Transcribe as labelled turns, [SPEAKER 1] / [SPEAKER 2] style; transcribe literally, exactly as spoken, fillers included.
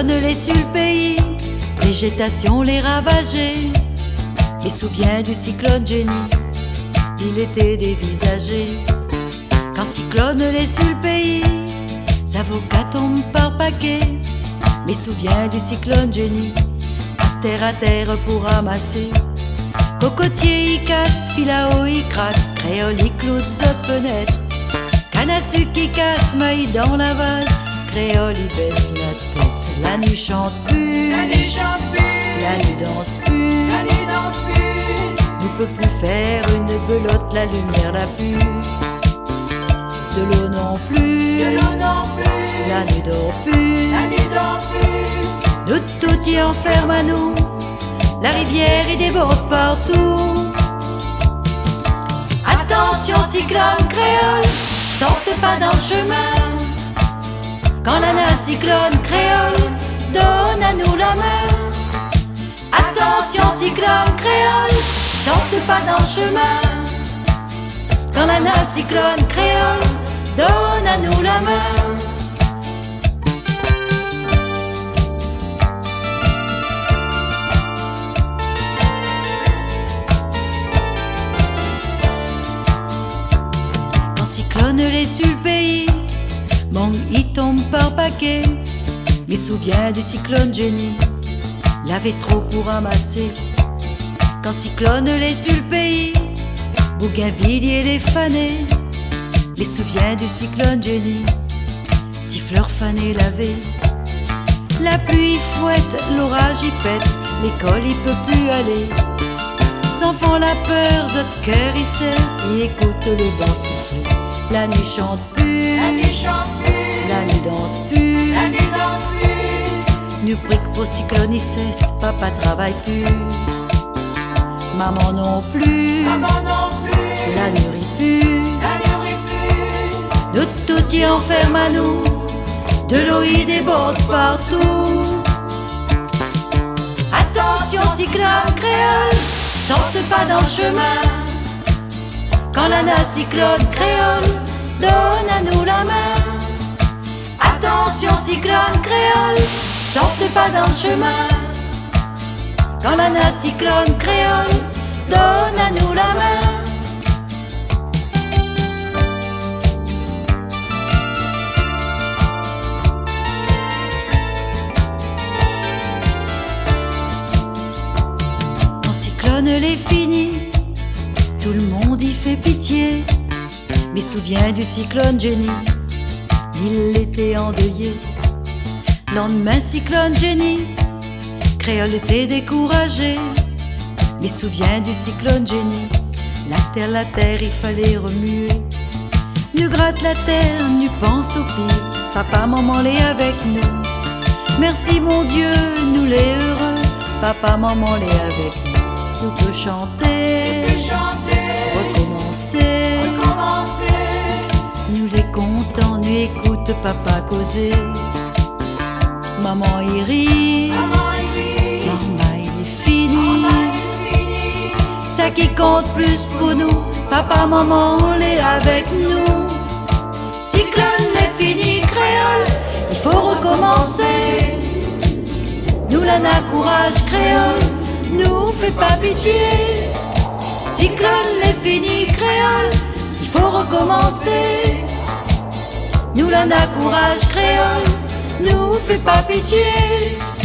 [SPEAKER 1] les sur le pays, végétation les ravageait. Et souviens du cyclone Jenny, il était dévisagé. Quand cyclone les sur le pays, avocats tombent par paquet. Mais souviens du cyclone Jenny, terre à terre pour ramasser. Cocotier y casse, filao y craque, créole y cloute sa fenêtre. Canne à sucre qui casse, maïs dans la vase, créole y baisse la tête. La nuit chante plus,
[SPEAKER 2] La nuit chante plus,
[SPEAKER 1] la nuit danse plus,
[SPEAKER 2] la nuit danse plus.
[SPEAKER 1] ne peut plus faire une belote, la lumière la pue. De l'eau non plus,
[SPEAKER 2] De l'eau non plus,
[SPEAKER 1] la nuit dort plus.
[SPEAKER 2] la nuit dort plus.
[SPEAKER 1] Nous tout y enferme à nous, la rivière y déborde partout. Attention cyclone créole, sorte pas dans le chemin. Quand la nage cyclone créole, donne à nous la main. Attention cyclone créole, sorte pas dans le chemin. Quand la nage cyclone créole, donne à nous la main. Quand cyclone les sur le pays, mangue y tombe par paquet. Mais souviens du cyclone Jenny, l'avait trop pour ramasser. Quand cyclone les sur le pays, Bougainvilliers les fanés. Mais souviens du cyclone Jenny, tifleur fané lavé. La pluie fouette, l'orage y pète, l'école y peut plus aller. Les enfants la peur, zot cœur y serre, y écoute le vent souffler. La nuit chante plus,
[SPEAKER 2] La nuit chante plus,
[SPEAKER 1] la nuit danse plus.
[SPEAKER 2] la nuit danse plus.
[SPEAKER 1] Nu brique pour cyclone y cesse, papa travaille plus. Maman non plus,
[SPEAKER 2] Maman non plus,
[SPEAKER 1] la nourrit plus.
[SPEAKER 2] la nourrit plus.
[SPEAKER 1] Nous tout y enferme à nous, de l'eau y déborde partout. Attention cyclone créole, sorte pas dans le chemin. Quand la nage cyclone créole, donne à nous la main. Attention cyclone créole, sorte pas dans le chemin. Quand la nage cyclone créole, donne à nous la main. Quand cyclone les finit, tout le monde y fait pitié. Mais souviens du cyclone Jenny, il était endeuillé. Lendemain cyclone Jenny, créole était découragé. Mais souviens du cyclone Jenny, la terre, la terre, il fallait remuer. Nu gratte la terre, nu pense au pire, papa, maman l'est avec nous. Merci mon Dieu, nous les heureux, papa, maman l'est avec nous. Nous peut chanter,
[SPEAKER 2] Tu chanter,
[SPEAKER 1] recommencer.
[SPEAKER 2] recommencer.
[SPEAKER 1] Nous les contents, nous écoute papa causer. Maman y rit,
[SPEAKER 2] Maman il rit,
[SPEAKER 1] maman il est fini.
[SPEAKER 2] maman il est fini.
[SPEAKER 1] Ça qui compte plus pour nous, papa, maman, on l'est avec nous. Cyclone est fini, créole, il faut recommencer. Nous la n'a courage, créole, nous fait pas pitié. Cyclone est fini, créole, il faut recommencer. Nous la n'a courage, créole, nous fait pas pitié.